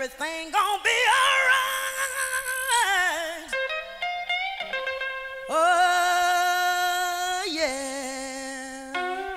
everything gonna be alright. Oh yeah.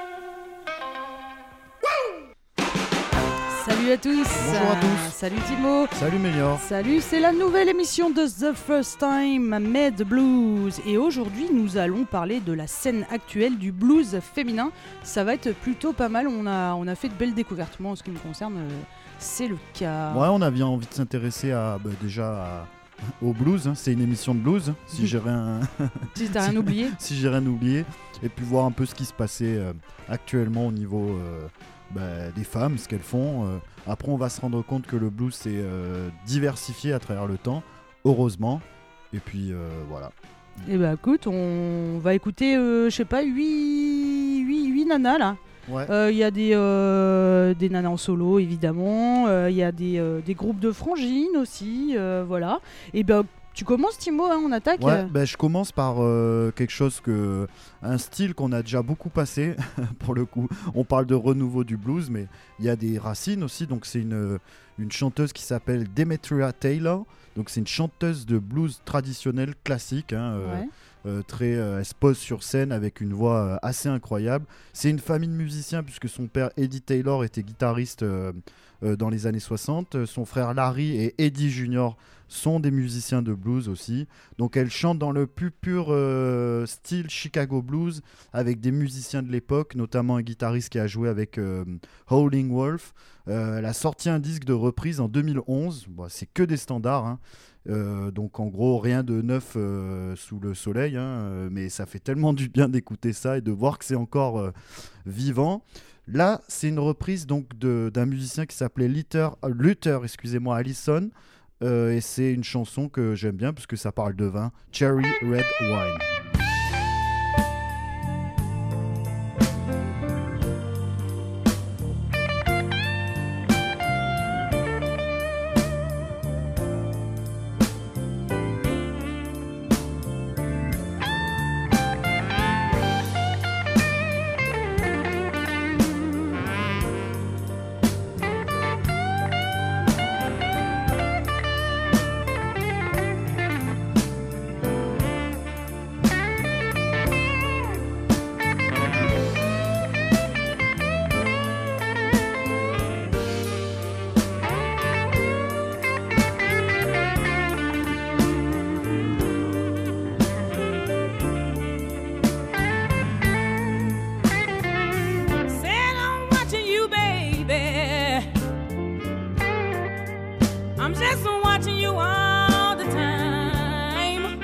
Woo! Salut à tous. Bonjour à tous. Salut Timo. Salut Mélior. Salut, c'est la nouvelle émission de The First Time Made Blues. Et aujourd'hui, nous allons parler de la scène actuelle du blues féminin. Ça va être plutôt pas mal. On a fait de belles découvertes. Moi, en ce qui me concerne, c'est le cas. Ouais, on a bien envie de s'intéresser au blues. Hein. C'est une émission de blues. Si j'ai rien, Si t'as rien oublié. si j'ai rien oublié, et puis voir un peu ce qui se passait actuellement au niveau des femmes, ce qu'elles font. Après, on va se rendre compte que le blues s'est diversifié à travers le temps, heureusement. Et puis voilà. Et bah écoute, on va écouter, je sais pas, 8 nanas là. Ouais. Il y a des nanas en solo évidemment, il y a des groupes de frangines aussi, voilà. Et ben tu commences Timo, hein, on attaque. Ouais, je commence par un style qu'on a déjà beaucoup passé pour le coup. On parle de renouveau du blues, mais il y a des racines aussi. Donc c'est une chanteuse qui s'appelle Demetria Taylor. Donc c'est une chanteuse de blues traditionnelle classique. Hein, Ouais. Elle se pose sur scène avec une voix assez incroyable. C'est une famille de musiciens puisque son père Eddie Taylor était guitariste dans les années 60. Son frère Larry et Eddie Jr. sont des musiciens de blues aussi. Donc elle chante dans le plus pur style Chicago Blues avec des musiciens de l'époque, notamment un guitariste qui a joué avec Howlin' Wolf. Elle a sorti un disque de reprise en 2011. Bon, c'est que des standards, hein. Donc en gros rien de neuf sous le soleil, hein, mais ça fait tellement du bien d'écouter ça et de voir que c'est encore vivant. Là c'est une reprise donc d'un musicien qui s'appelait Luther Allison, et c'est une chanson que j'aime bien puisque ça parle de vin, Cherry Red Wine. I'm just watching you all the time.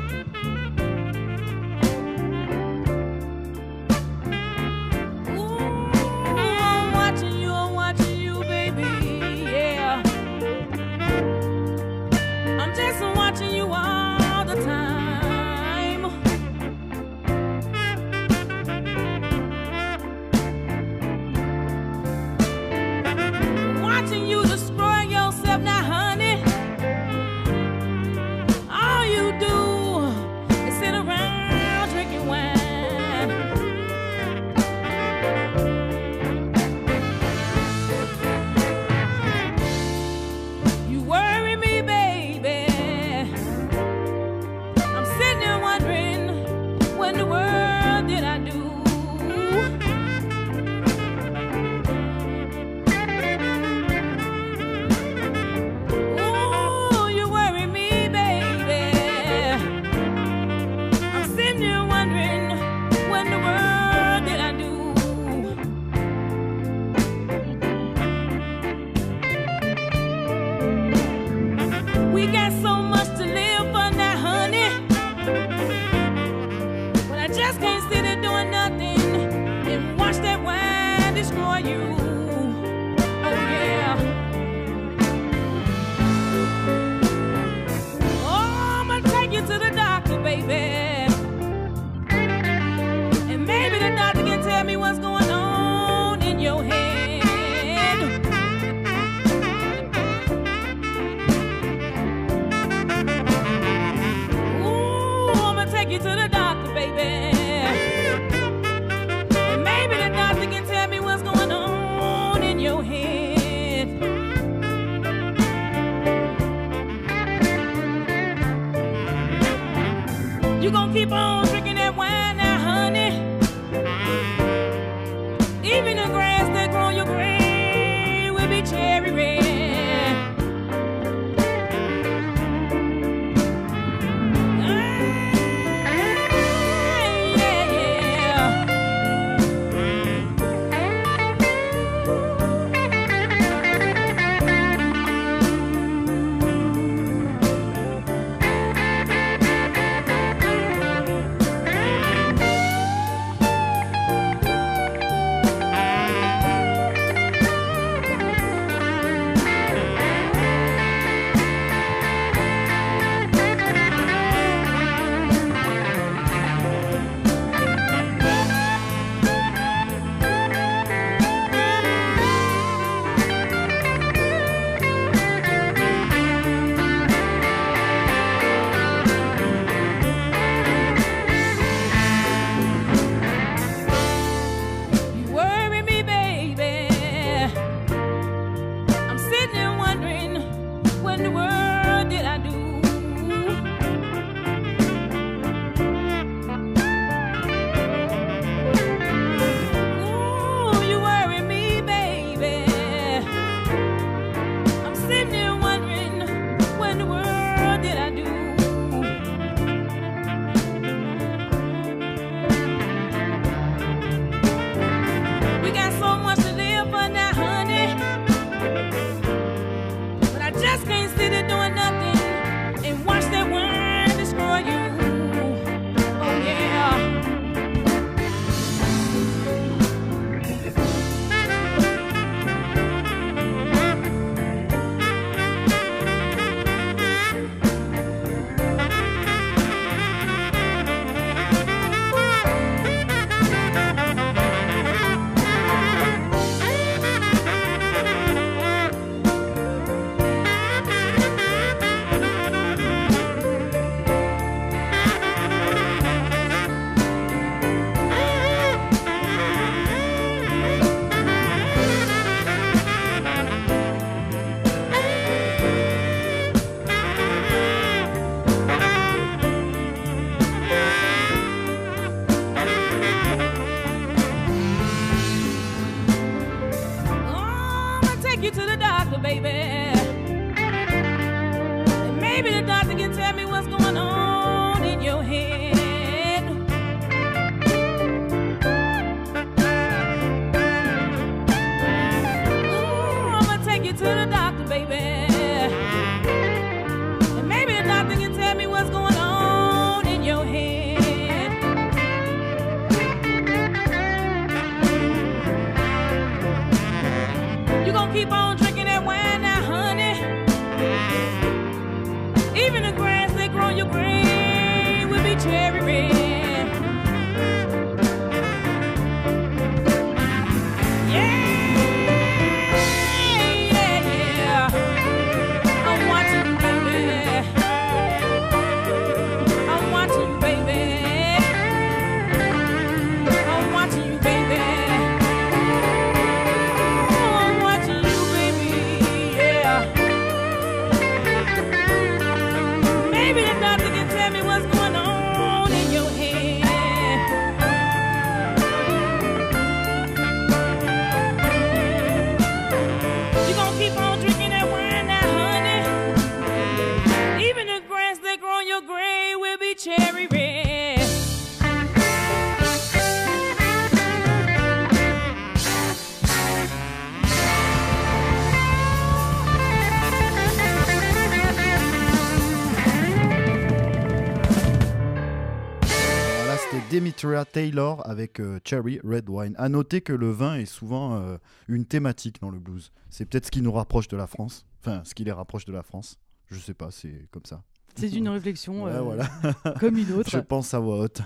Ooh, I'm watching you, baby, yeah. I'm just watching you all the time. Watching you destroy yourself now, honey. All you do is sit around drinking wine. You worry me, baby. I'm sitting there wondering, what in the world did I do? Ooh, you worry me, baby. I'm sitting there wondering, what in the world did I do? We got so much to live for now, honey. But I just can't sit there doing nothing and watch that wine destroy you. Oh yeah. Oh, I'm gonna take you to the doctor, baby. And maybe the doctor can tell me what's going on in your head. You gon' keep on drinking that wine now, honey. Even the grass that grow on your grave will be cherry red. Demetria Taylor avec Cherry Red Wine. À noter que le vin est souvent une thématique dans le blues. C'est peut-être ce qui nous rapproche de la France. Enfin, ce qui les rapproche de la France. Je sais pas, c'est comme ça. C'est une réflexion voilà. comme une autre. Je pense à voix haute.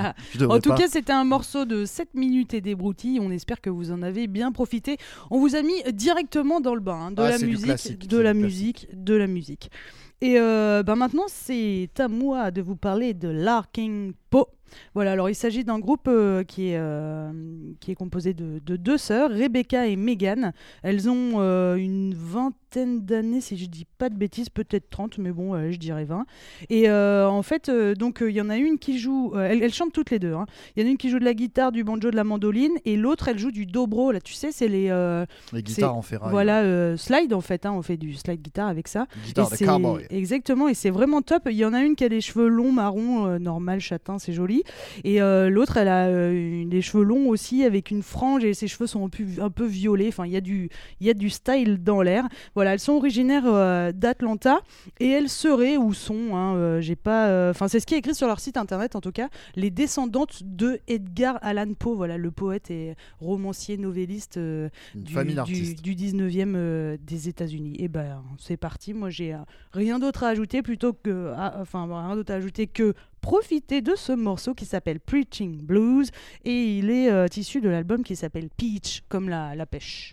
En tout cas, c'était un morceau de 7 minutes et des broutilles. On espère que vous en avez bien profité. On vous a mis directement dans le bain, de la musique. Et maintenant, c'est à moi de vous parler de Larking Poe. Voilà, alors il s'agit d'un groupe qui est composé de deux sœurs, Rebecca et Megan. Elles ont une vingtaine d'années, si je dis pas de bêtises, peut-être 30, mais bon, je dirais 20. Et en fait, donc il y en a une qui joue, elles chantent toutes les deux. Hein. Il y en a une qui joue de la guitare, du banjo, de la mandoline, et l'autre, elle joue du dobro. Là, tu sais, c'est les guitares en ferraille. Voilà, slide en fait. Hein, on fait du slide guitare avec ça. Guitare de cowboy. Exactement, et c'est vraiment top. Il y en a une qui a des cheveux longs, marron, normal, châtain, c'est joli. Et l'autre, elle a des cheveux longs aussi, avec une frange, et ses cheveux sont un peu violets. Enfin, il y a du style dans l'air. Voilà, elles sont originaires d'Atlanta, et elles seraient ou sont, hein, j'ai pas, enfin c'est ce qui est écrit sur leur site internet en tout cas, les descendantes de Edgar Allan Poe. Voilà, le poète et romancier novelliste du 19e des États-Unis. Et ben c'est parti. Moi j'ai rien d'autre à ajouter rien d'autre à ajouter que profiter de ce morceau qui s'appelle Preaching Blues, et il est issu de l'album qui s'appelle Peach, comme la pêche.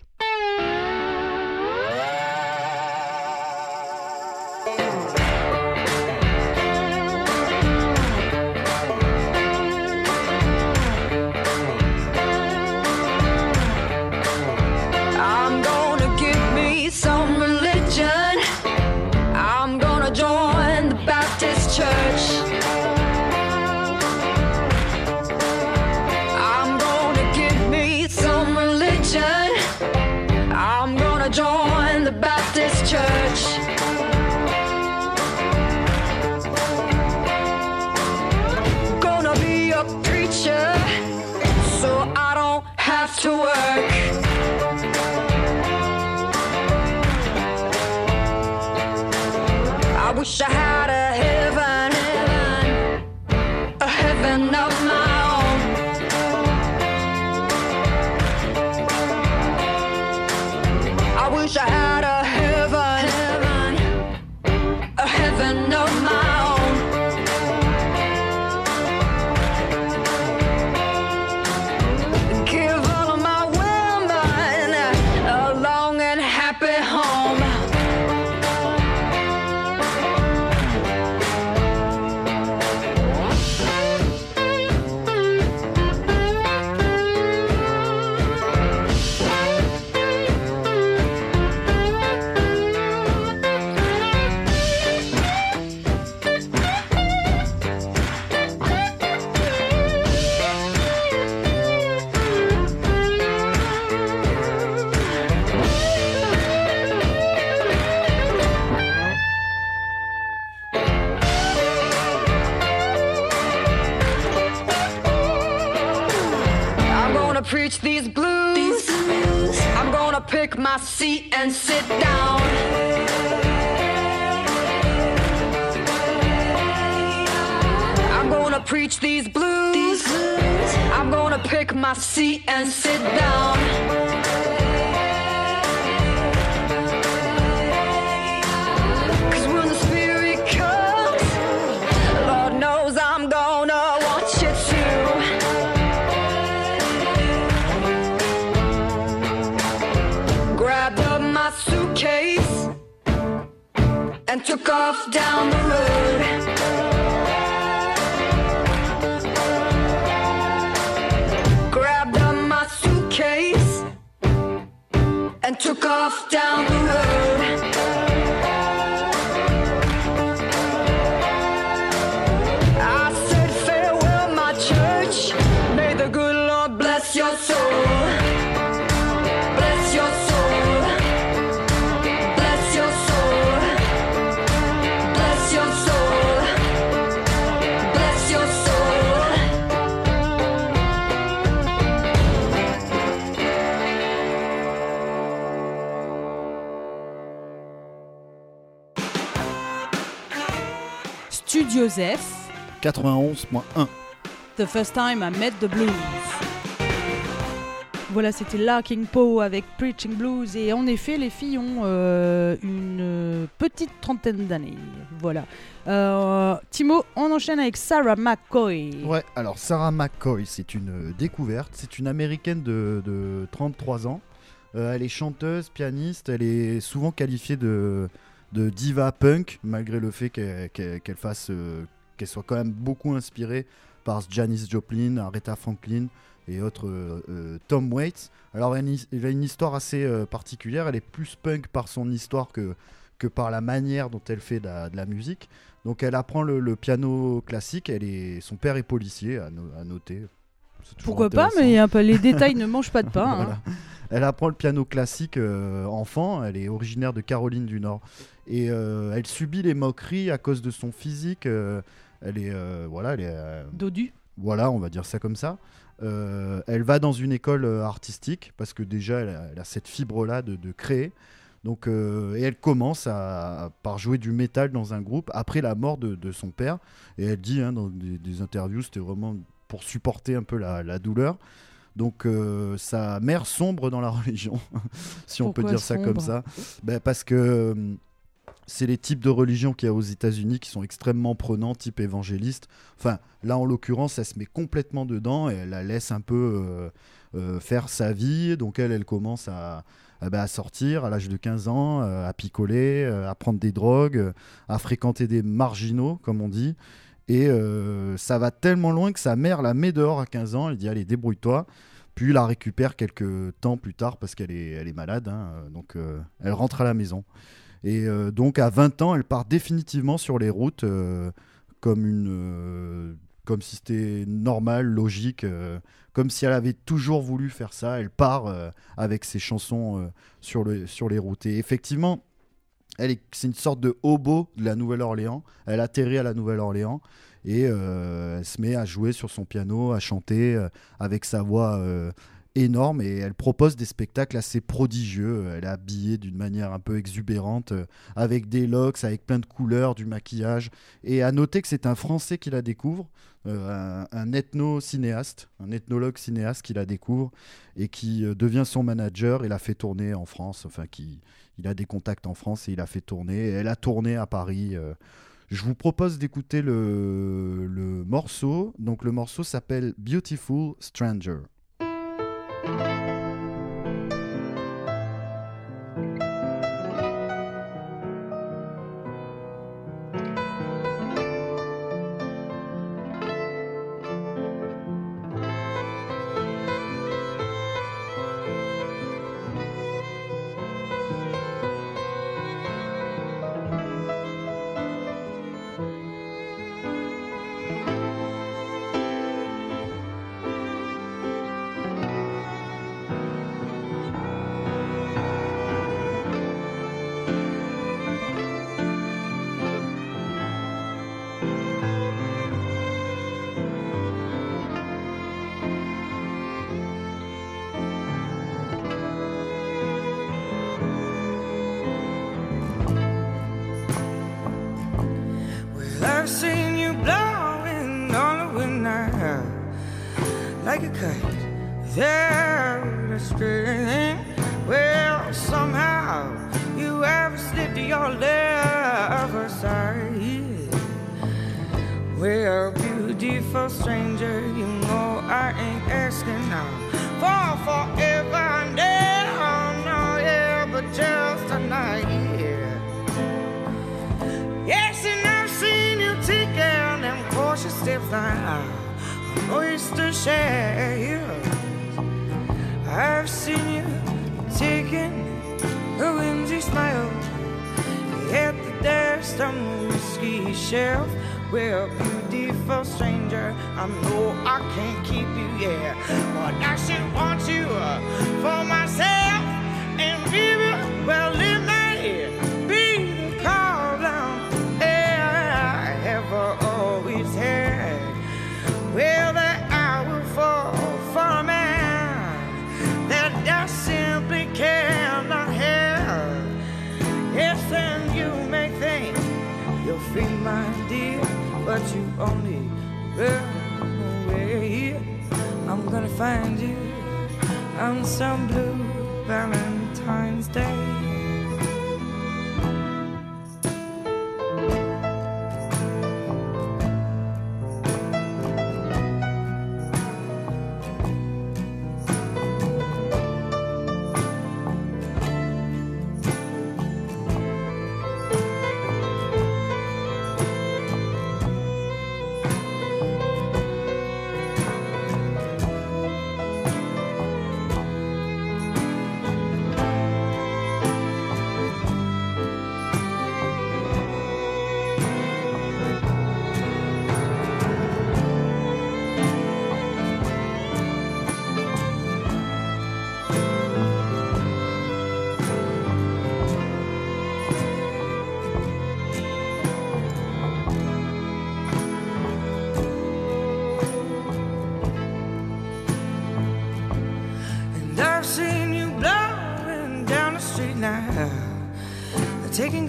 I'm gonna give me some religion. I'm gonna join the Baptist church. I'm gonna give me some religion. I'm gonna join the Baptist church. Gonna be a preacher, so I don't have to work. I wish I had a heaven of my own. I wish I had a heaven of my own. Give all of my women a long and happy home. Preach these blues. I'm gonna pick my seat and sit down. I'm gonna preach these blues. I'm gonna pick my seat and sit down. Cause when the Spirit comes, Lord knows I'm gonna want you to. Grabbed up my suitcase and took off down the road. Grabbed up my suitcase and took off down the road. I said farewell, my church. May the good Lord bless your soul. Bless your soul. Bless your soul. Bless your soul. Bless your soul. Studio Zeph, 91.1. The First Time I Met the Blues. Voilà, c'était Larking Poe avec Preaching Blues, et en effet les filles ont une petite trentaine d'années. Voilà. Timo, on enchaîne avec Sarah McCoy. Ouais, alors Sarah McCoy, c'est une découverte. C'est une américaine de 33 ans. Elle est chanteuse, pianiste. Elle est souvent qualifiée de diva punk, malgré le fait qu'elle soit quand même beaucoup inspirée par Janis Joplin, Aretha Franklin et autres Tom Waits. Alors elle a une histoire assez particulière, elle est plus punk par son histoire que par la manière dont elle fait de la musique. Donc elle apprend le piano classique, son père est policier, à noter. Pourquoi pas, mais les détails ne mangent pas de pain. Voilà. Hein. Elle apprend le piano classique enfant, elle est originaire de Caroline du Nord. Et elle subit les moqueries à cause de son physique. Elle est... Dodu. Voilà, on va dire ça comme ça. Elle va dans une école artistique parce que déjà elle a cette fibre-là de créer. Donc, et elle commence par jouer du métal dans un groupe après la mort de son père. Et elle dit dans des interviews, c'était vraiment pour supporter un peu la douleur. Donc sa mère sombre dans la religion, si on peut dire ça comme ça. Parce que c'est les types de religions qu'il y a aux États-Unis qui sont extrêmement prenants, type évangéliste. Enfin, là, en l'occurrence, elle se met complètement dedans et elle la laisse un peu faire sa vie. Donc elle commence à sortir à l'âge de 15 ans, à picoler, à prendre des drogues, à fréquenter des marginaux, comme on dit. Et ça va tellement loin que sa mère la met dehors à 15 ans. Elle dit allez, débrouille-toi. Puis la récupère quelques temps plus tard parce qu'elle est malade. Donc elle rentre à la maison. Et donc à 20 ans, elle part définitivement sur les routes comme si c'était normal, logique, comme si elle avait toujours voulu faire ça. Elle part avec ses chansons sur les routes. Et effectivement, c'est une sorte de hobo de la Nouvelle-Orléans. Elle atterrit à la Nouvelle-Orléans et elle se met à jouer sur son piano, à chanter avec sa voix énorme, et elle propose des spectacles assez prodigieux. Elle est habillée d'une manière un peu exubérante, avec des locks, avec plein de couleurs, du maquillage. Et à noter que c'est un Français qui la découvre, un ethno-cinéaste, un ethnologue cinéaste qui la découvre et qui devient son manager et la fait tourner en France. Enfin, il a des contacts en France et il a fait tourner. Et elle a tourné à Paris. Je vous propose d'écouter le morceau. Donc le morceau s'appelle Beautiful Stranger. I've seen you blowing on the wind now, like a kite there to string. Well, somehow you have slipped your left aside. Well, beautiful stranger, you know I ain't asking now for forever and ever, no, yeah, but just a night, yeah. Yes, and I've seen you taking them cautious steps now, oyster shells. I've seen you taking a whimsy smile at the desk on the whiskey shelf. Well, beautiful stranger, I know I can't keep you, yeah, but I should want you for myself. And baby, well, it may be the problem I ever always had. Well, that I will fall for a man that I simply cannot have. Yes, and you may think you're free, my dear, but you only run away. I'm gonna find you on some blue Valentine's Day.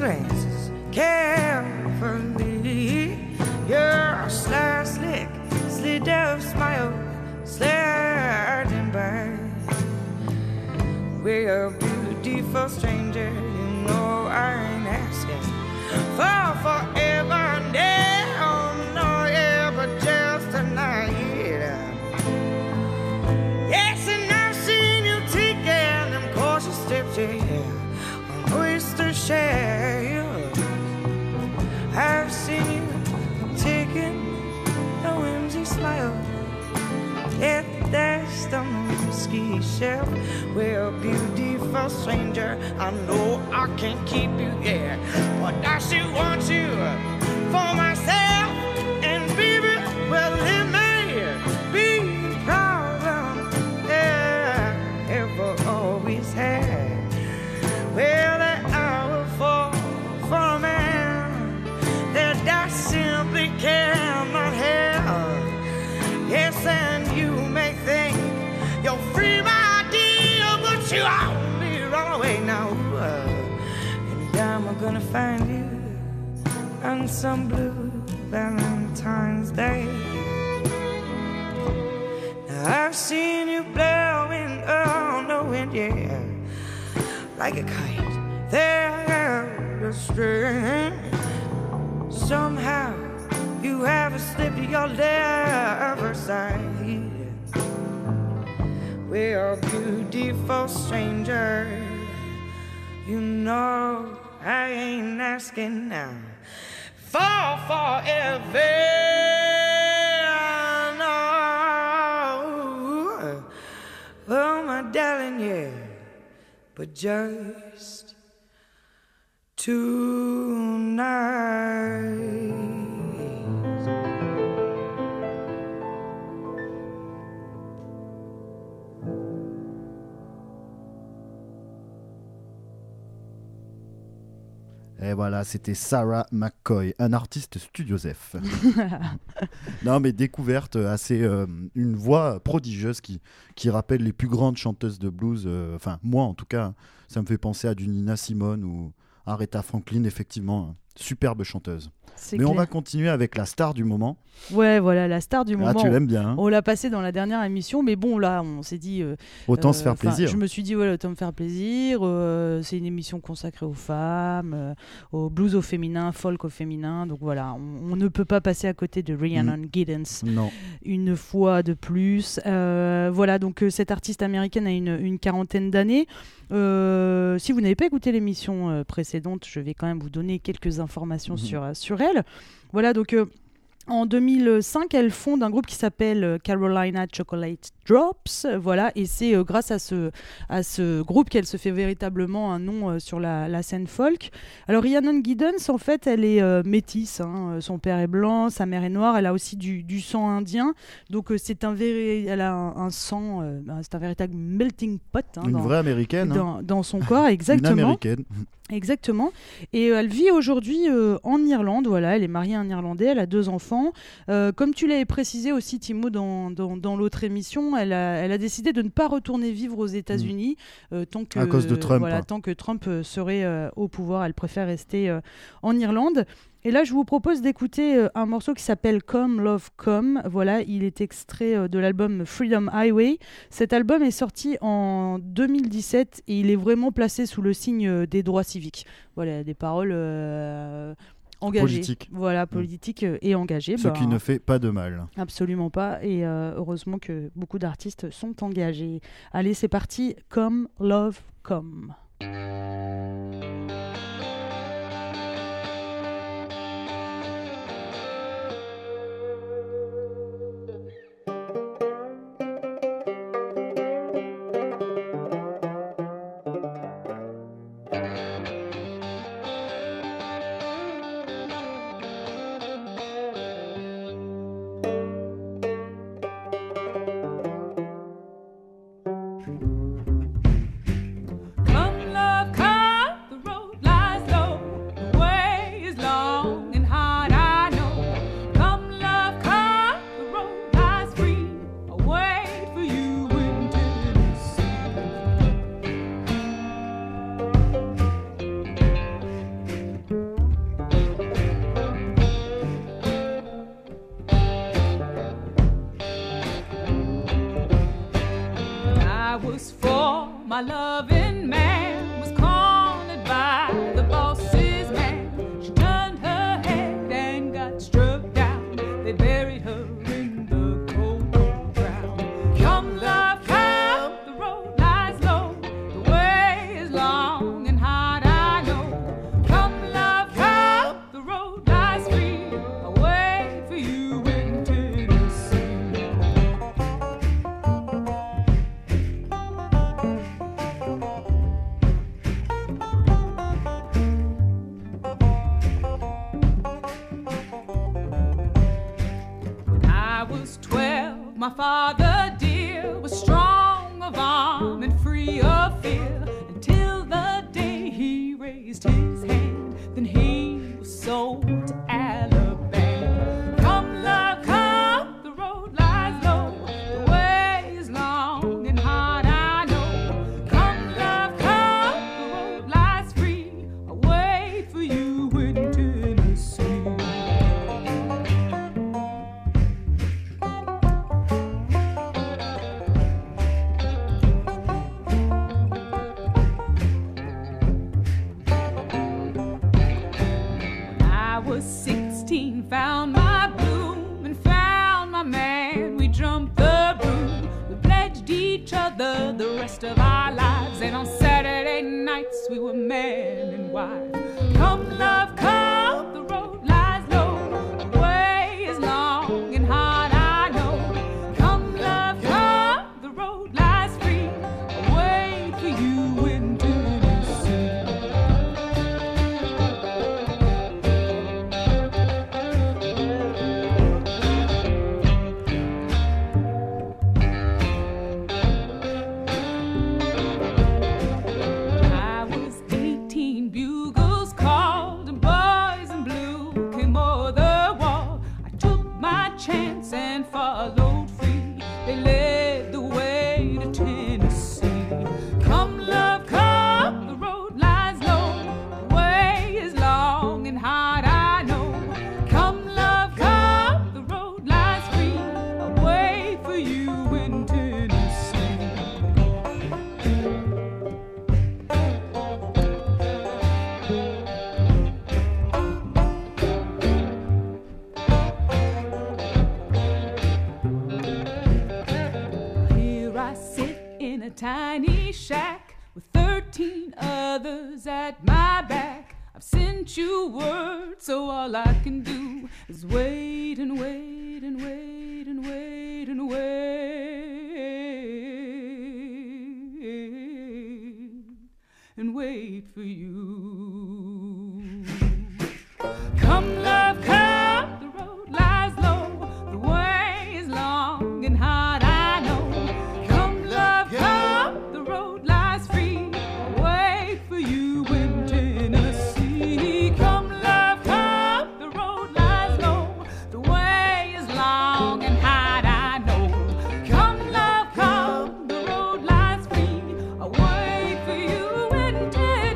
glances carefully. Your sly, slick, slid-up smile sliding by. We're a beautiful stranger, you know I ain't asking for forever. No, yeah, but just tonight. Yes, and I've seen you taking them cautious steps, yeah, on oyster shells. I've seen you taking a whimsy smile at that stone ski shelf. Well, beautiful stranger, I know I can't keep you here, but I still want you for myself. And baby, well, it may be a problem, yeah, ever always had. Well, that I will fall for a man that I simply cannot have. Yes, and you may think you're free, my dear, but you only run away now. And I'm gonna find you on some blue Valentine's Day. Now I've seen you blowing on the wind, yeah, like a kite there to string. Somehow you haven't slipped your left side. We're a beautiful stranger, you know I ain't asking now for forever. No, oh my darling, yeah, but just tonight. Et voilà, c'était Sarah McCoy, un artiste Studio Zef. Non, mais découverte assez, une voix prodigieuse qui rappelle les plus grandes chanteuses de blues. Enfin, moi en tout cas, ça me fait penser à du Nina Simone ou Aretha Franklin, effectivement, superbe chanteuse. C'est mais clair. on va continuer avec la star du moment. Ouais, voilà, la star du moment. Ah, tu l'aimes bien. Hein, On l'a passé dans la dernière émission, mais bon, là, on s'est dit. autant se faire plaisir. Je me suis dit, voilà, autant me faire plaisir. C'est une émission consacrée aux femmes, au blues au féminin, folk au féminin. Donc voilà, on ne peut pas passer à côté de Rhiannon Giddens Non. une fois de plus. Voilà, donc cette artiste américaine a une quarantaine d'années. Si vous n'avez pas écouté l'émission précédente, je vais quand même vous donner quelques informations sur elle. Voilà, donc en 2005, elle fonde un groupe qui s'appelle Carolina Chocolate Drops. Voilà, et c'est grâce à ce groupe qu'elle se fait véritablement un nom sur la scène folk. Alors Rhiannon Giddens, en fait, elle est métisse. Hein. Son père est blanc, sa mère est noire. Elle a aussi du sang indien. Donc elle a un sang, c'est un véritable melting pot. Hein, une vraie américaine. Dans son corps, exactement. Une américaine. Exactement. Et elle vit aujourd'hui en Irlande. Voilà, elle est mariée à un Irlandais, elle a 2 enfants. Comme tu l'avais précisé aussi, Timo, dans l'autre émission, elle a décidé de ne pas retourner vivre aux États-Unis tant que, à cause de Trump. Voilà, tant que Trump serait au pouvoir. Elle préfère rester en Irlande. Et là, je vous propose d'écouter un morceau qui s'appelle Come Love Come. Voilà, il est extrait de l'album Freedom Highway. Cet album est sorti en 2017 et il est vraiment placé sous le signe des droits civiques. Voilà, des paroles engagées. Politique. Voilà, politique et engagées. Ce qui ne fait pas de mal. Absolument pas. Et heureusement que beaucoup d'artistes sont engagés. Allez, c'est parti. Come Love Come. Come, love, come, the road My loving man was cornered by the boss's man. She turned her head and got struck down. They buried her in the cold, cold ground. Come, love, come, the road lies low. The way is long and hard, I know. Come, love, come, the road lies free. I'll wait for you in Tennessee. When I was 12, my father dear was strong of arm and free of fear until the day he raised his hand. Then he was sold to Alabama. Come, love, come, the road lies low. The way is long and hard, I know. Come, love, come, the road lies free. I'll wait for you in Tennessee. I was 16, found my bloom and found my man. We jumped the broom, we pledged each other the rest of our lives. And on Saturday nights we were man and wife. Come, love, come, the road lies low. The way is long and hard, I know. Come, love, come, the road lies free. I'll wait for you in Tennessee. I was 18, bugles called, and boys in blue came o'er the wall. I took my chance and followed free. They led the way to Tennessee. Come, love, come, the road lies low. The way is long and hard, I know. Come, love, come, the road lies free. I'll wait for you in Tennessee. Here I sit in a tiny shack with 13 others at my back. I've sent you word, so all I can do is wait and wait and wait and wait and wait and wait for you. Come, love, come, the road lies low. The way is long and hard, I know. Come, love, come, the road lies free. I'll wait for you in Tennessee. Come, love, come, the road lies low. The way is long and hard, I know. Come, love, come, the road lies free. I'll wait for you in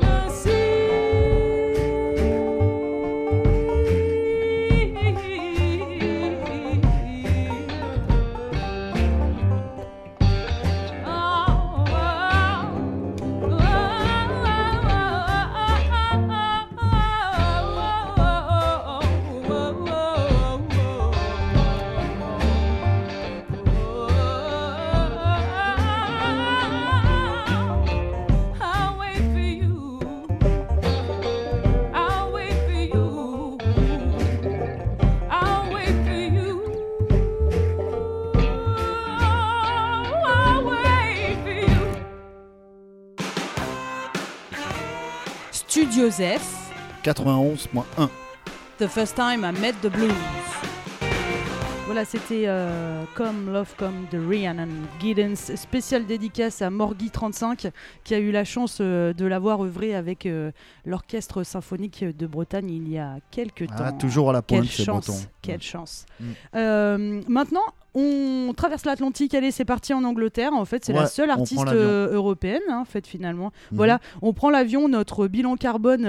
I'll wait for you. I'll wait for you. I'll wait for you. I'll wait for you. Studio Zeph, 91.1. The First Time I Met the Blues. Voilà, c'était Come Love Come de Rhiannon Giddens, spéciale dédicace à Morgy35 qui a eu la chance de l'avoir œuvré avec l'Orchestre Symphonique de Bretagne il y a quelques temps. Toujours à la pointe, Quelle ces chance, Bretons. quelle chance. Maintenant, on traverse l'Atlantique, allez, c'est parti en Angleterre. En fait, c'est la seule on artiste prend l'avion. européenne, en fait, finalement. Voilà, on prend l'avion, notre bilan carbone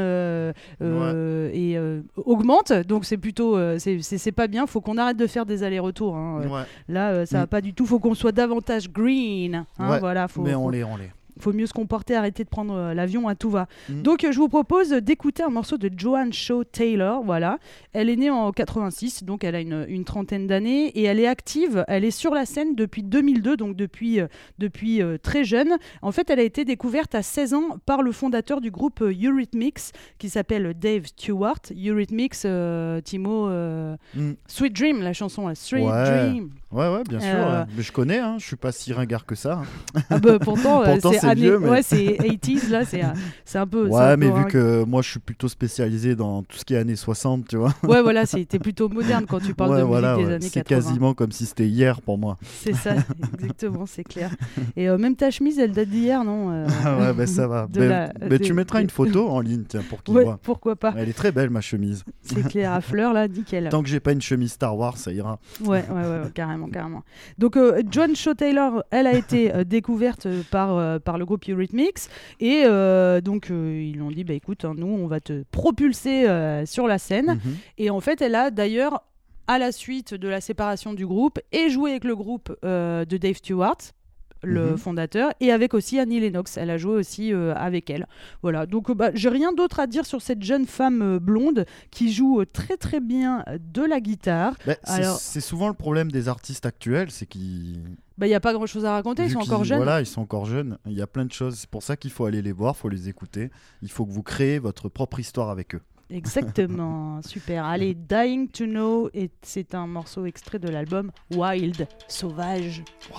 augmente, donc c'est plutôt, c'est pas bien. Faut qu'on arrête de faire des allers-retours. Hein. Là, ça va pas du tout. Faut qu'on soit davantage green. Hein, voilà, mais on l'est. faut mieux se comporter, arrêter de prendre l'avion à tout va. Mm. Donc je vous propose d'écouter un morceau de Joan Shaw Taylor. Voilà, elle est née en 86, donc elle a une trentaine d'années et elle est active. Elle est sur la scène depuis 2002, donc depuis très jeune. En fait, elle a été découverte à 16 ans par le fondateur du groupe Eurythmics qui s'appelle Dave Stewart. Eurythmics, Timo, Sweet Dream, la chanson, là. Sweet Dream. Ouais, bien sûr. Mais je connais, hein, je suis pas si ringard que ça. Ah bah, pourtant c'est vieux, mais... ouais, c'est 80s, là, c'est un peu... Ouais, c'est un mais peu vu que moi je suis plutôt spécialisé dans tout ce qui est années 60, tu vois. Ouais, voilà, t'es plutôt moderne quand tu parles de musique des années 80. C'est quasiment comme si c'était hier pour moi. C'est ça, exactement, c'est clair. Et même ta chemise, elle date d'hier, non Ouais, bah ça va. Mais tu mettras une photo en ligne, tiens, pour qu'ils voient. Pourquoi pas. Elle est très belle, ma chemise. C'est clair, à fleurs, là, nickel. Tant que j'ai pas une chemise Star Wars, ça ira. Ouais, carrément. Donc, Joan Shaw Taylor, elle a été découverte par le groupe Eurythmics. Et donc, ils l'ont dit, bah écoute, nous, on va te propulser sur la scène. Et en fait, elle a d'ailleurs, à la suite de la séparation du groupe, et joué avec le groupe de Dave Stewart, le fondateur, et avec aussi Annie Lennox. Elle a joué aussi avec elle. Voilà, donc j'ai rien d'autre à dire sur cette jeune femme blonde qui joue très très bien de la guitare. C'est souvent le problème des artistes actuels, c'est qu'ils... Il n'y a pas grand-chose à raconter, ils sont encore jeunes. Voilà, ils sont encore jeunes. Il y a plein de choses. C'est pour ça qu'il faut aller les voir, il faut les écouter. Il faut que vous créez votre propre histoire avec eux. Exactement, super. Allez, Dying to Know, et c'est un morceau extrait de l'album Wild, Sauvage. Wow.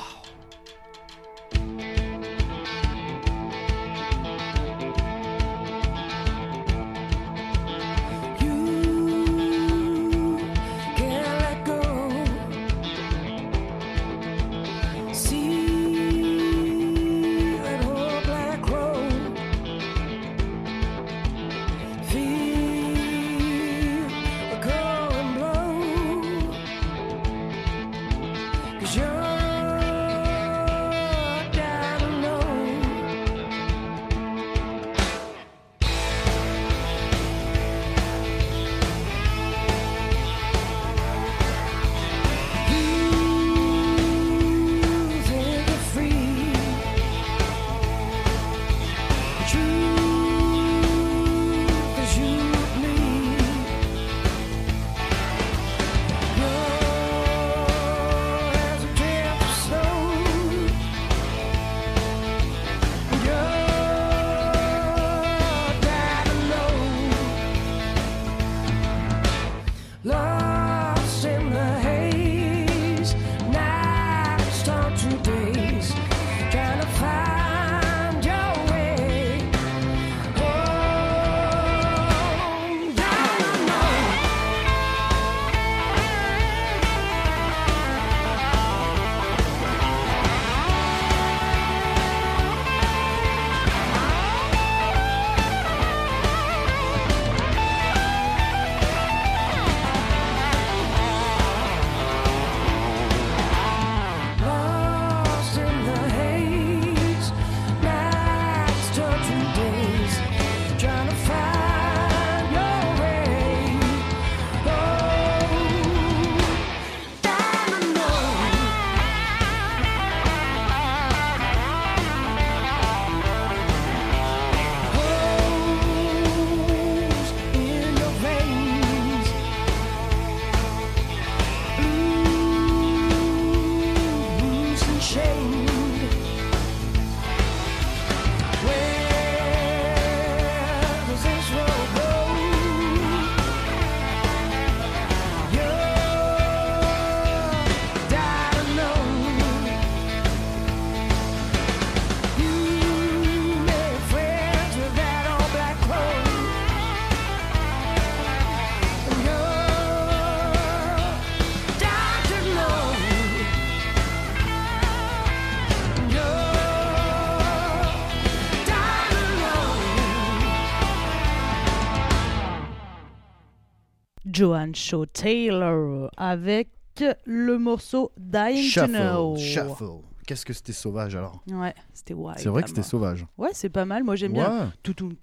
Joan Shaw Taylor avec le morceau Dying to Know. Shuffle. Qu'est-ce que c'était sauvage alors? Ouais, c'était wild. C'est vrai que c'était sauvage. Ouais, c'est pas mal. Moi j'aime bien. Toutoum.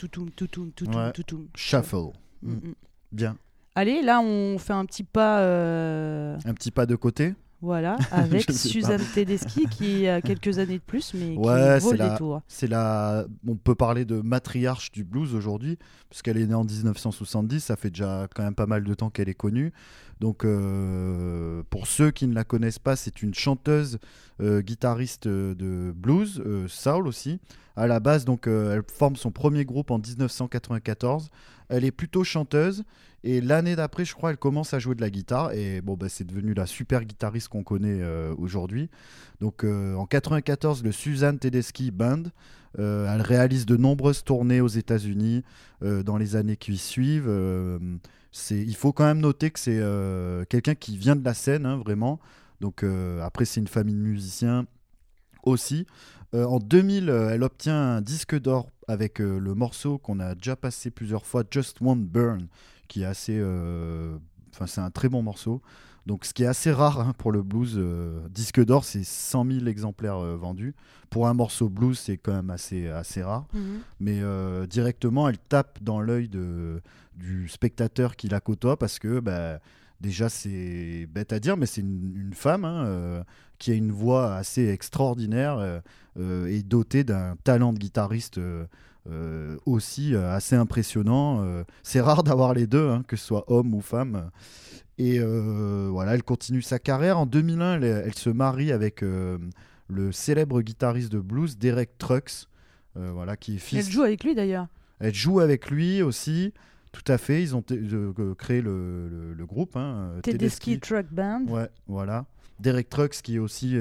Shuffle. Bien. Allez, là on fait un petit pas. Un petit pas de côté. Voilà, avec Je sais Suzanne Tedeschi qui a quelques années de plus, mais Ouais, qui vaut c'est le la- détour. On peut parler de matriarche du blues aujourd'hui, puisqu'elle est née en 1970, ça fait déjà quand même pas mal de temps qu'elle est connue. Donc, pour ceux qui ne la connaissent pas, c'est une chanteuse, guitariste de blues, soul aussi. À la base, donc, elle forme son premier groupe en 1994. Elle est plutôt chanteuse. Et l'année d'après, je crois, elle commence à jouer de la guitare. Et bon, c'est devenu la super guitariste qu'on connaît aujourd'hui. Donc, en 94, le Suzanne Tedeschi Band. Elle réalise de nombreuses tournées aux États-Unis dans les années qui suivent. Il faut quand même noter que c'est quelqu'un qui vient de la scène, hein, vraiment. Donc, après, c'est une famille de musiciens aussi. En 2000, elle obtient un disque d'or avec le morceau qu'on a déjà passé plusieurs fois, Just Won't Burn, qui est assez. C'est un très bon morceau. Donc, ce qui est assez rare, hein, pour le blues. Disque d'or, c'est 100 000 exemplaires vendus. Pour un morceau blues, c'est quand même assez rare. Mhm. Mais directement, elle tape dans l'œil du spectateur qui la côtoie parce que déjà, c'est bête à dire, mais c'est une femme, hein, qui a une voix assez extraordinaire et dotée d'un talent de guitariste aussi assez impressionnant. C'est rare d'avoir les deux, hein, que ce soit homme ou femme. Et voilà, elle continue sa carrière. En 2001, elle se marie avec le célèbre guitariste de blues Derek Trucks, voilà, qui est fils. Elle joue avec lui d'ailleurs. Elle joue avec lui aussi, tout à fait. Ils ont créé le groupe, hein, Tedeschi Truck Band. Ouais, voilà. Derek Trucks, qui est aussi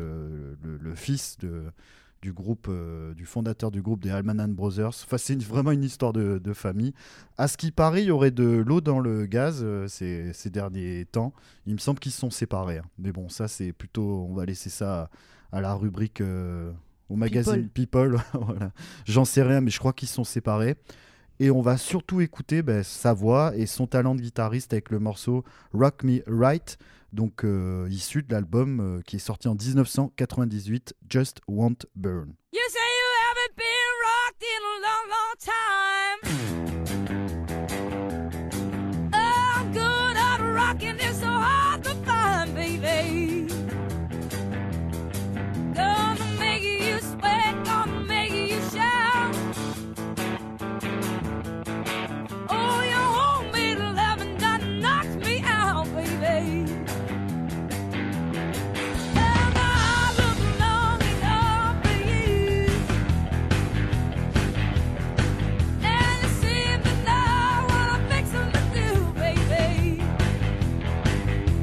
le fils du groupe, du fondateur du groupe des Allman Brothers. Enfin, c'est vraiment une histoire de famille. À ce qui paraît, il y aurait de l'eau dans le gaz ces derniers temps. Il me semble qu'ils se sont séparés, hein. Mais bon, ça, c'est plutôt... On va laisser ça à la rubrique... au magazine People. Voilà. J'en sais rien, mais je crois qu'ils se sont séparés. Et on va surtout écouter sa voix et son talent de guitariste avec le morceau Rock Me Right, donc issu de l'album qui est sorti en 1998, Just Won't Burn. You say you haven't been rocked in a long, long time. Oh, I'm good at rocking, it's so hard to find, baby. Gonna make you sweat, gonna make you shout. Oh, your homemade loving done knocks me out, baby. And I look long enough for you. And you seem to know what I'm fixing to do, baby.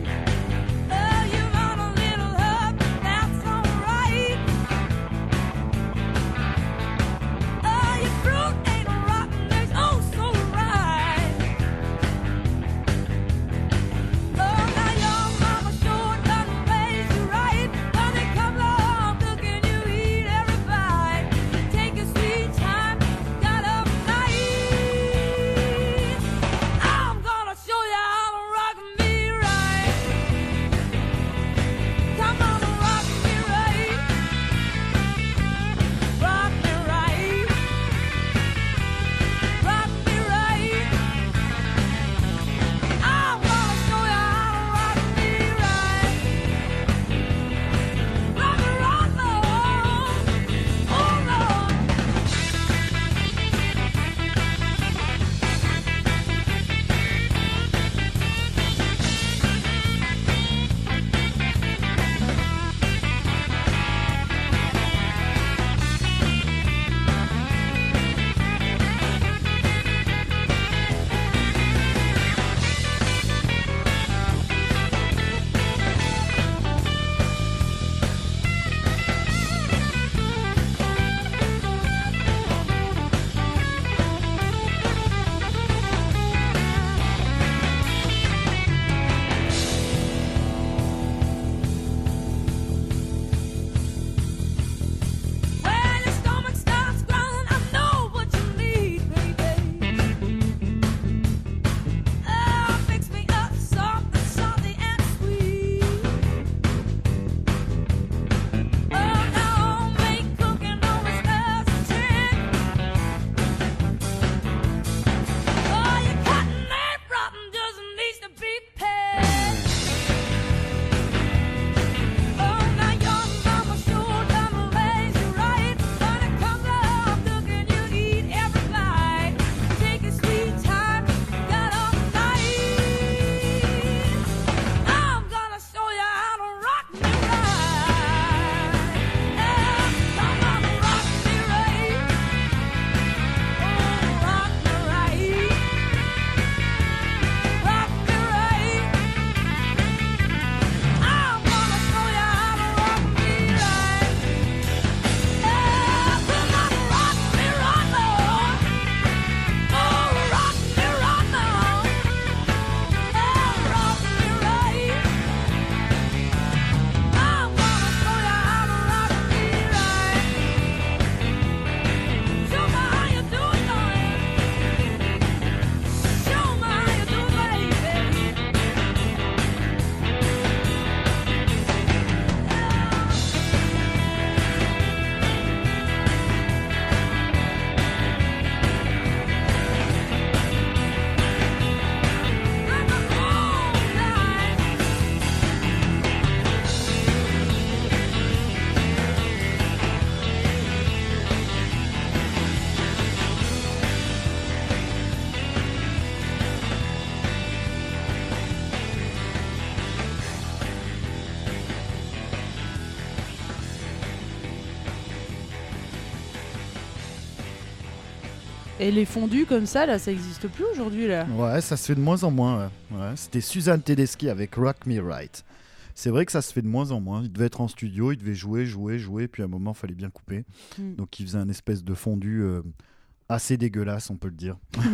Et les fondus comme ça, là, ça existe plus aujourd'hui, là. Ouais, ça se fait de moins en moins. Ouais. C'était Suzanne Tedeschi avec Rock Me Right. C'est vrai que ça se fait de moins en moins. Il devait être en studio, il devait jouer, puis à un moment, il fallait bien couper. Donc il faisait un espèce de fondu assez dégueulasse, on peut le dire.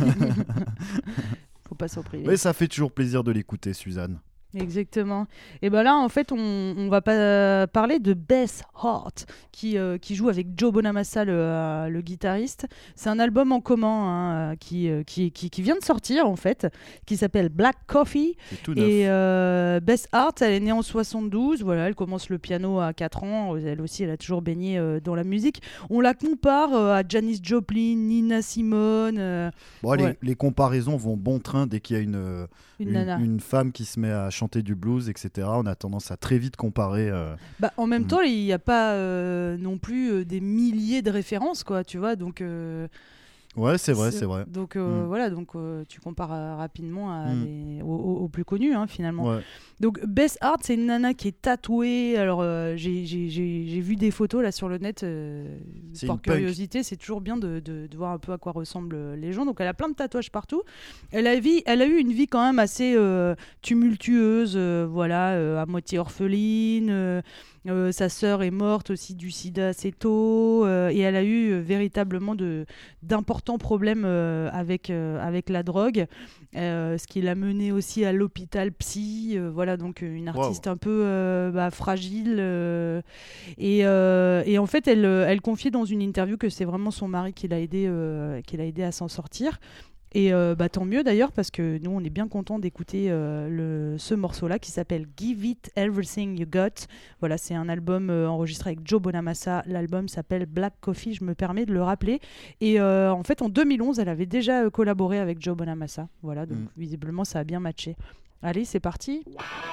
Faut pas s'en priver. Mais ça fait toujours plaisir de l'écouter, Suzanne. Exactement. Et ben là, en fait, on va pas parler de Beth Hart qui joue avec Joe Bonamassa, le guitariste. C'est un album en commun qui vient de sortir, en fait, qui s'appelle Black Coffee. C'est tout neuf. Et Beth Hart, elle est née en 72. Voilà, elle commence le piano à 4 ans. Elle aussi, elle a toujours baigné dans la musique. On la compare à Janis Joplin, Nina Simone. Bon, les comparaisons vont bon train dès qu'il y a Nana. une femme qui se met à chanter du blues, etc. On a tendance à très vite comparer. En même temps, il n'y a pas non plus des milliers de références, quoi, tu vois. Donc, ouais, c'est vrai. Donc voilà, donc tu compares rapidement aux plus connus, finalement. Ouais. Donc Beth Hart, c'est une nana qui est tatouée. Alors j'ai vu des photos là sur le net. Par curiosité, c'est toujours bien de voir un peu à quoi ressemblent les gens. Donc elle a plein de tatouages partout. Elle a eu une vie quand même assez tumultueuse, à moitié orpheline. Sa sœur est morte aussi du sida assez tôt, et elle a eu véritablement d'importants problèmes avec la drogue, ce qui l'a menée aussi à l'hôpital psy. Donc une artiste un peu fragile. Et en fait, elle confiait dans une interview que c'est vraiment son mari qui l'a aidé à s'en sortir. Et tant mieux d'ailleurs, parce que nous on est bien contents d'écouter ce morceau-là qui s'appelle Give It Everything You Got. Voilà, c'est un album enregistré avec Joe Bonamassa. L'album s'appelle Black Coffee, je me permets de le rappeler. Et en fait, en 2011, elle avait déjà collaboré avec Joe Bonamassa. Voilà, donc visiblement ça a bien matché. Allez, c'est parti.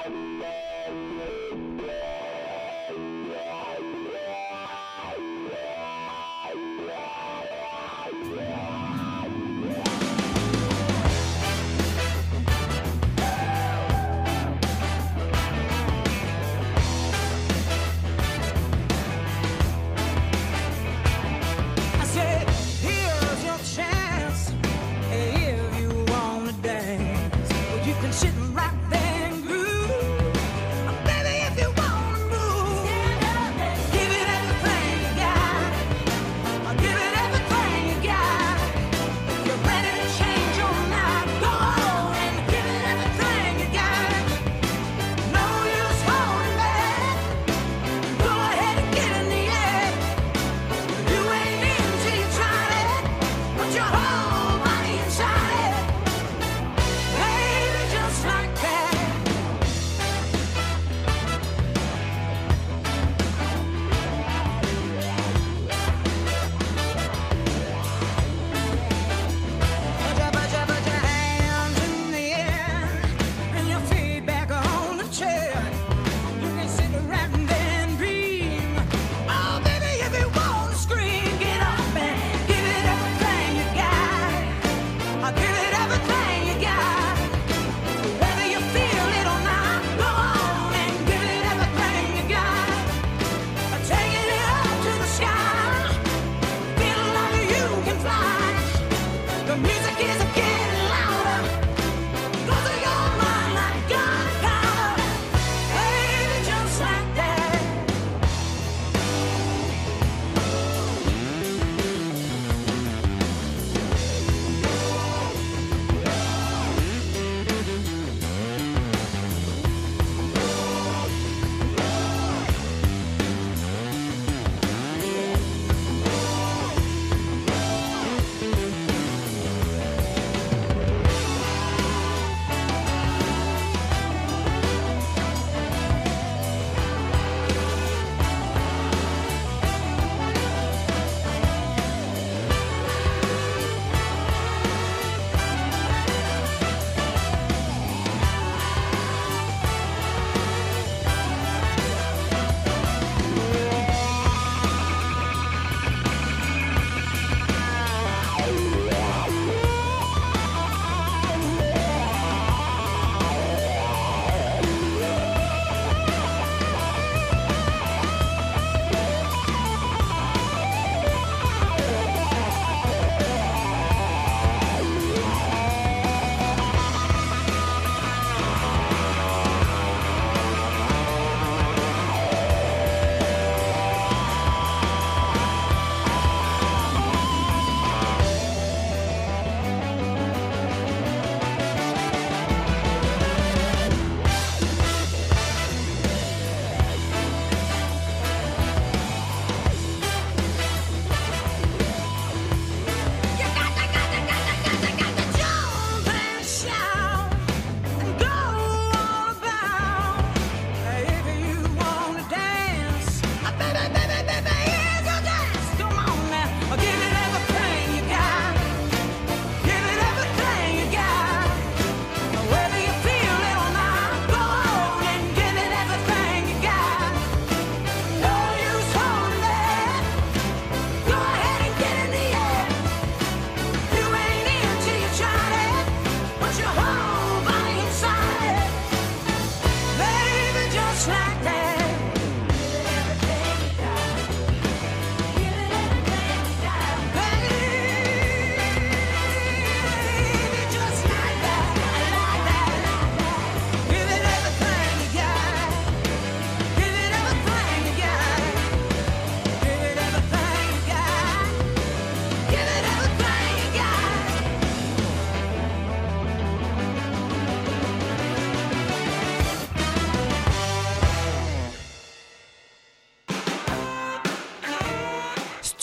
Sitting right there and groove. Baby, if you wanna move, give it everything you got. Give it everything you got. If you're ready to change your mind, go on and give it everything you got. No use holding back. Go ahead and get in the air. You ain't in till you try it. Put your whole body inside it. Baby, just like that.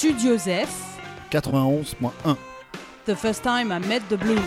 Studio F. 91.1. The First Time I Met the Blues.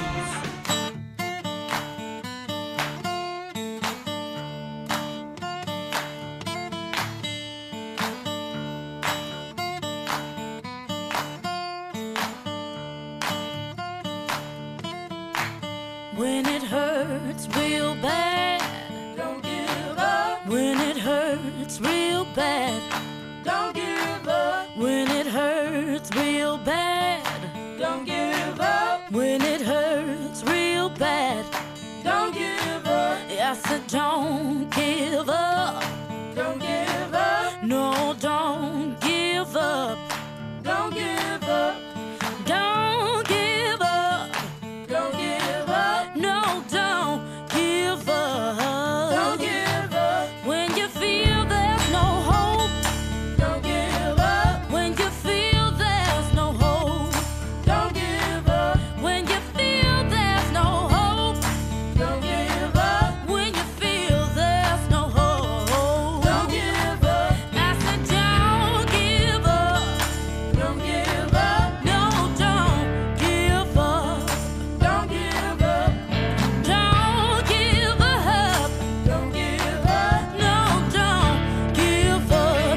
When it hurts real bad, don't give up. When it hurts real bad, don't give up. When it hurts real bad, don't give up. When it hurts real bad, don't give up. I said don't give up. Don't give up. No, don't give up. Don't give up. Don't give up. Don't give up. No, don't give up. Don't give up. When you feel there's no hope, don't give up. When you feel there's no hope, don't give up. When you feel there's no hope, don't give up. When you feel there's no hope, don't give up. I said don't give up. Don't give up. No, don't give up. Don't give up. Don't give up. Don't give up. No, don't give up.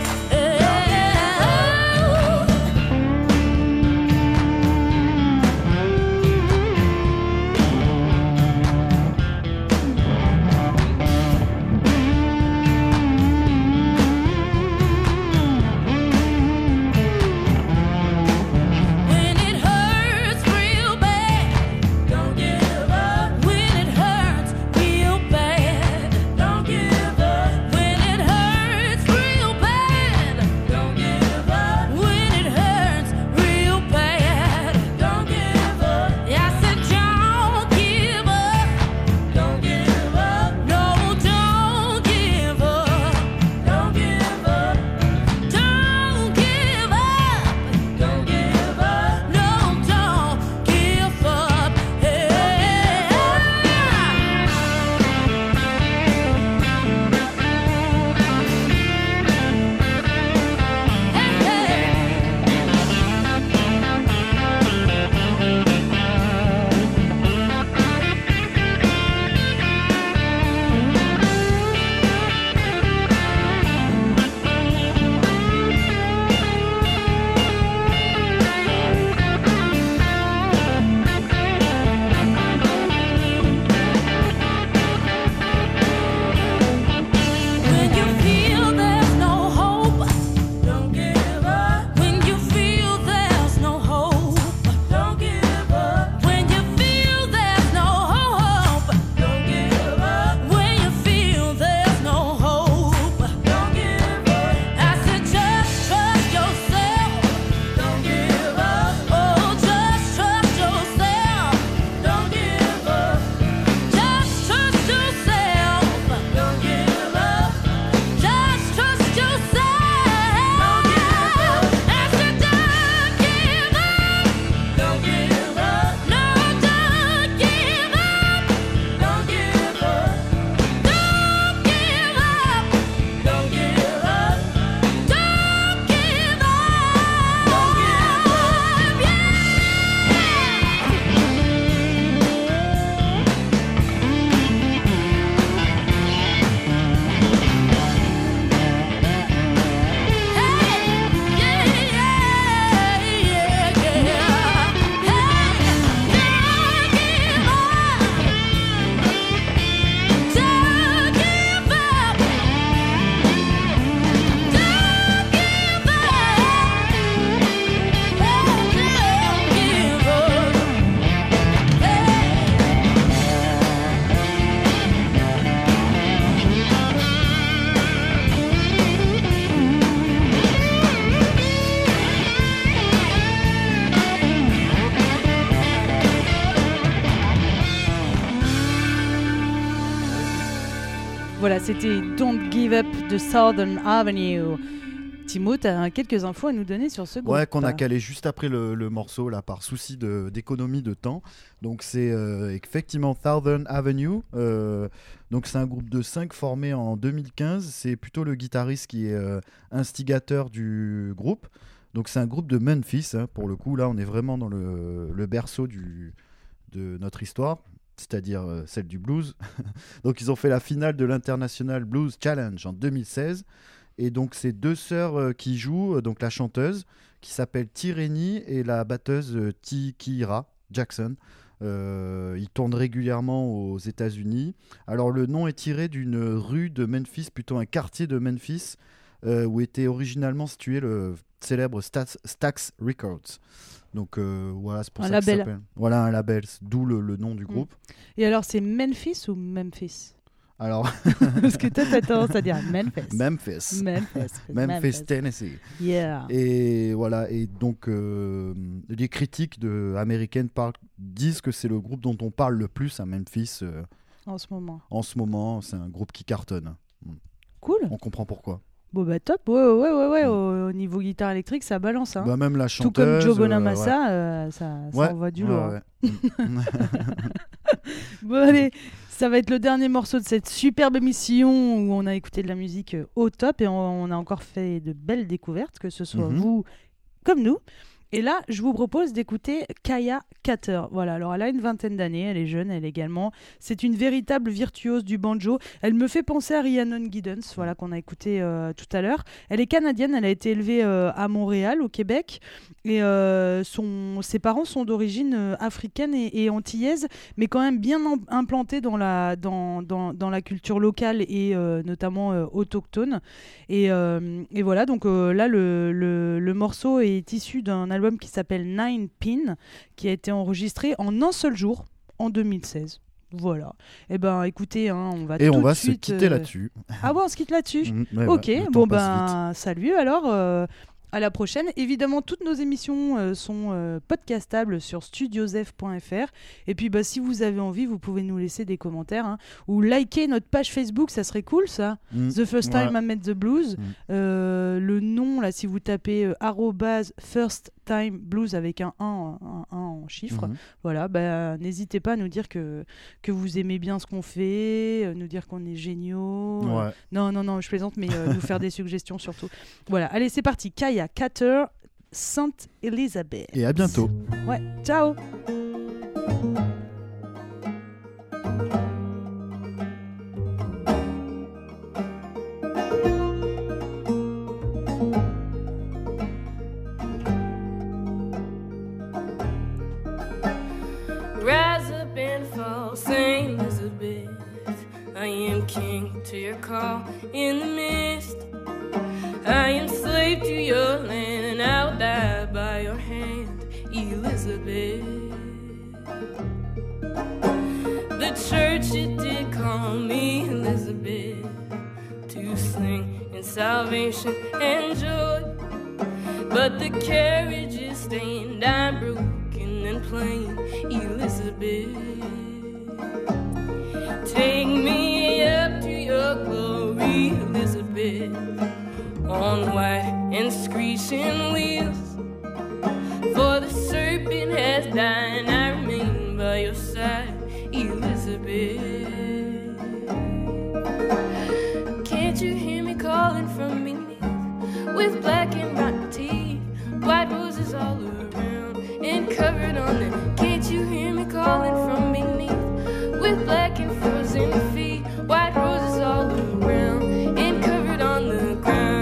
When it hurts real bad, don't give up. When it hurts real bad, don't give up. When it hurts real bad, don't give up. When it hurts real bad, don't give up. I said don't give up. Don't give up. No, don't give up. Don't give up. Don't give up. Don't give up. No, don't give up. When you feel there's no hope, don't give up. When you feel there's no hope, don't give up. When you feel there's no hope, don't give up. When you feel there's no hope, don't give up. I said just trust yourself, don't give up. Oh, just trust yourself, don't give up. Just trust yourself, don't give up. Just trust yourself, don't give up. I said don't give up, don't give up. No, don't give up, don't give up. Don't give up, don't give up. Don't give up, don't Voilà, c'était Don't Give Up de Southern Avenue. Timo, tu as quelques infos à nous donner sur ce groupe. Ouais, qu'on a calé juste après le morceau, là, par souci d'économie de temps. Donc, c'est effectivement Southern Avenue. Donc, c'est un groupe de 5 formé en 2015. C'est plutôt le guitariste qui est instigateur du groupe. Donc c'est un groupe de Memphis, hein, pour le coup. Là, on est vraiment dans le berceau de notre histoire, c'est-à-dire celle du blues. Donc ils ont fait la finale de l'International Blues Challenge en 2016. Et donc c'est 2 sœurs qui jouent, donc la chanteuse qui s'appelle Tireni et la batteuse Tikira Jackson. Ils tournent régulièrement aux États-Unis. Alors le nom est tiré d'une rue de Memphis, plutôt un quartier de Memphis, où était originalement situé le célèbre Stax Records. Donc voilà, c'est pour Un ça que ça label. s'appelle. Voilà, un label, d'où le nom du groupe. Et alors, c'est Memphis ou Memphis? Alors, Parce que toi, t'as tendance à dire Memphis. Memphis, Tennessee. Yeah. Et voilà, et donc les critiques américaines disent que c'est le groupe dont on parle le plus à Memphis En ce moment. en ce moment. C'est un groupe qui cartonne. Cool. On comprend pourquoi. Bon bah top. Ouais. Au niveau guitare électrique, ça balance. Hein. Bah, même la Tout chanteuse. comme Joe Bonamassa, ouais. ça Ouais, envoie du ouais, lourd. ouais. Bon allez, ça va être le dernier morceau de cette superbe émission où on a écouté de la musique au top et on a encore fait de belles découvertes, que ce soit vous comme nous. Et là, je vous propose d'écouter Kaya Cater. Voilà, alors elle a une 20aine d'années, elle est jeune, elle également. C'est une véritable virtuose du banjo. Elle me fait penser à Rhiannon Giddens, voilà, qu'on a écouté tout à l'heure. Elle est canadienne, elle a été élevée à Montréal, au Québec. Et ses parents sont d'origine africaine et antillaise, mais quand même bien implantés dans la culture locale et notamment autochtone. Et voilà, donc là, le morceau est issu d'un album qui s'appelle Nine Pin, qui a été enregistré en un seul jour, en 2016. Voilà. Et ben écoutez, hein, on va tout de se suite, quitter là-dessus. Ah bon, on se quitte là-dessus. Ouais, Ok, le temps bon passe ben salut alors. À la prochaine. Évidemment, toutes nos émissions sont podcastables sur studiosf.fr. Et puis, si vous avez envie, vous pouvez nous laisser des commentaires ou liker notre page Facebook, ça serait cool, ça. The First Time I Met the Blues. Le nom, là, si vous tapez @First Time Blues avec un 1 en chiffre, voilà, n'hésitez pas à nous dire que vous aimez bien ce qu'on fait, nous dire qu'on est géniaux. Ouais. Non, je plaisante, mais nous faire des suggestions surtout. Voilà, allez, c'est parti. Kaya Cater, Sainte Elizabeth. Et à bientôt. Ouais, ciao. Rise up and fall, Saint Elizabeth. I am king to your call in the mist. I am slave to your land, and I'll die by your hand, Elizabeth. The church, it did call me Elizabeth, to sing in salvation and joy. But the carriage is stained, I'm broken and plain, Elizabeth. Take me up to your glory, Elizabeth, on white and screeching wheels. For the serpent has died, and I remain by your side, Elizabeth. Can't you hear me calling from beneath, with black and rotten teeth, white roses all around and covered on them? Can't you hear me calling from beneath, with black and frozen feet, white roses all around and covered on the ground?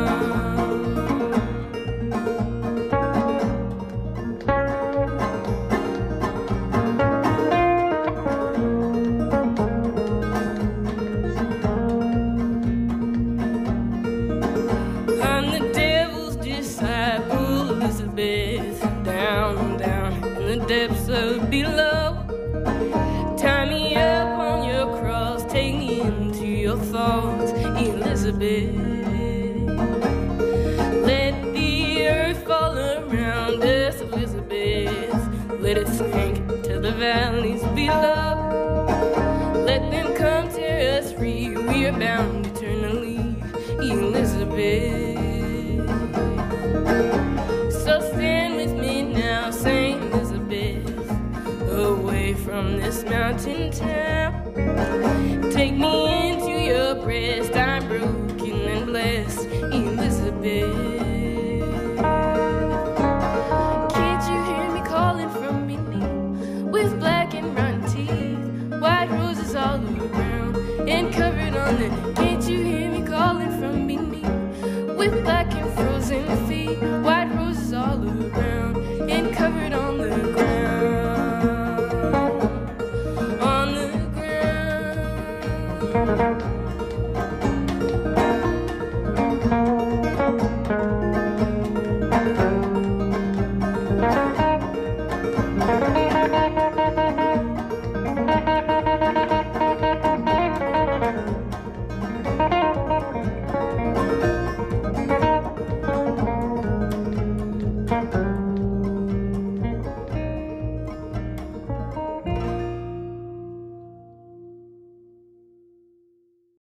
I'm the devil's disciple, Elizabeth, down, down in the depths of below. Tie me up on your cross, take me into your thoughts, Elizabeth. Let the earth fall around us, Elizabeth. Let it sink to the valleys below. Let them come tear us free, we are bound eternally, Elizabeth. So stand with me now, Saint Elizabeth, away from this mountain town. Take me into your breast, I'm broken and blessed, Elizabeth. and covered on the. Can't you hear me calling from beneath? With black and frozen feet, white roses all around, and covered on the ground. On the ground.